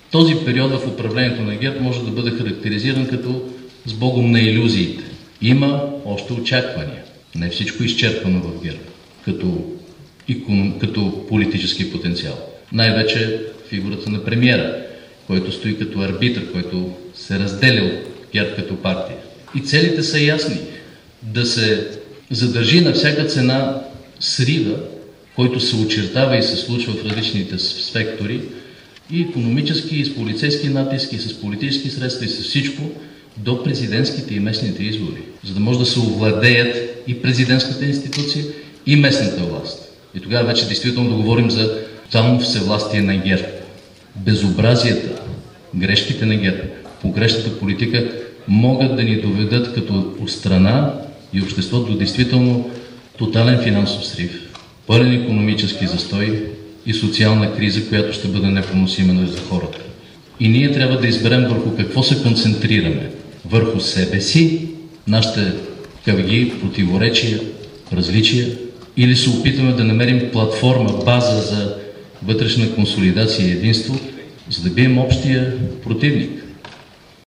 Този период в управлението на ГЕРБ може да бъде характеризиран като с богом на илюзиите. Има още очаквания. Не всичко изчерпано в ГЕРБ, като политически потенциал. Най-вече фигурата на премиера, който стои като арбитър, който се разделя от ГЕРБ като партия. И целите са ясни. Да се задържи на всяка цена срива, който се очертава и се случва в различните сектори, и икономически, и с полицейски натиск, и с политически средства, и с всичко, до президентските и местните избори, за да може да се овладеят и президентската институция, и местната власт. И тогава вече действително да говорим за тотално всевластие на ГЕРБ. Безобразията, грешките на ГЕРБ, погрешната политика могат да ни доведат като страна и общество до действително тотален финансов срив, пълен икономически застой и социална криза, която ще бъде непоносима за хората. И ние трябва да изберем върху какво се концентрираме. Върху себе си, нашите къвги, противоречия, различия, или се опитваме да намерим платформа, база за вътрешна консолидация и единство, за да бием общия противник.